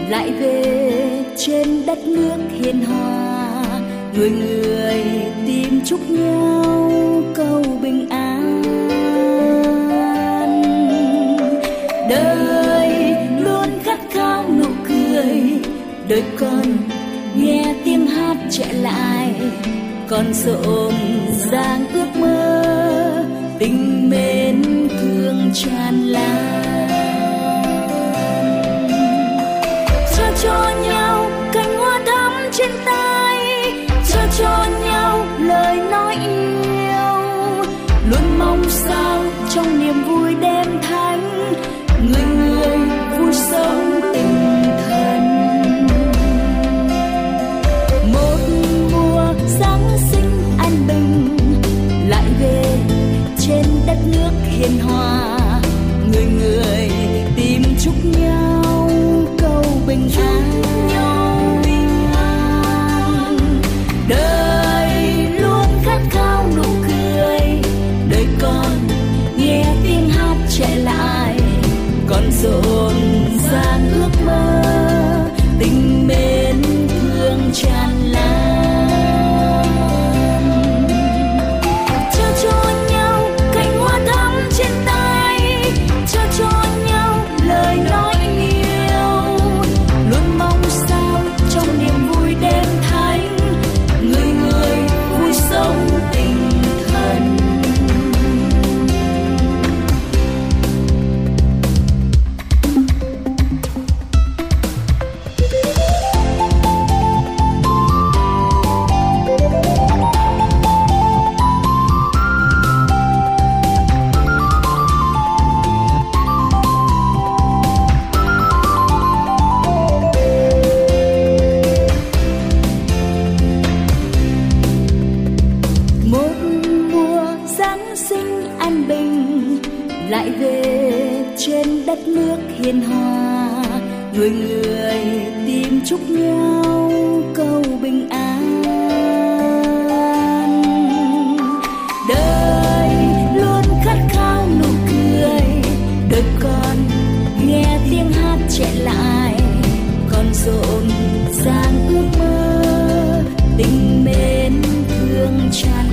lại về trên đất nước hiền hòa, người người tìm chúc nhau câu bình an. Đời luôn khát khao nụ cười, đời con nghe tiếng hát trẻ lại, còn rộn ràng ước mơ tình mến thương tràn lan. Cho nhau cành hoa thắm trên tay, cho nhau lời nói yêu, luôn mong sao trong niềm vui đêm thánh, người người vui sống tình thân. Một mùa Giáng sinh an bình lại về trên đất nước hiền hòa, người người tìm chúc nhau câu bình an. Đời luôn khát khao nụ cười, đời con nghe tiếng hát trẻ lại, còn rộn ràng ước mơ tình mến thương tràn lan. Cho nhau cành hoa thắm trên tay, cho nhau lời nói yêu, luôn mong sao trong niềm vui đêm thánh, người người vui sống tình thân. Lại về trên đất nước hiền hòa, người người tìm chúc nhau câu bình an. Đời luôn khát khao nụ cười, đời con nghe tiếng hát trẻ lại, còn rộn ràng ước mơ tình mến thương tràn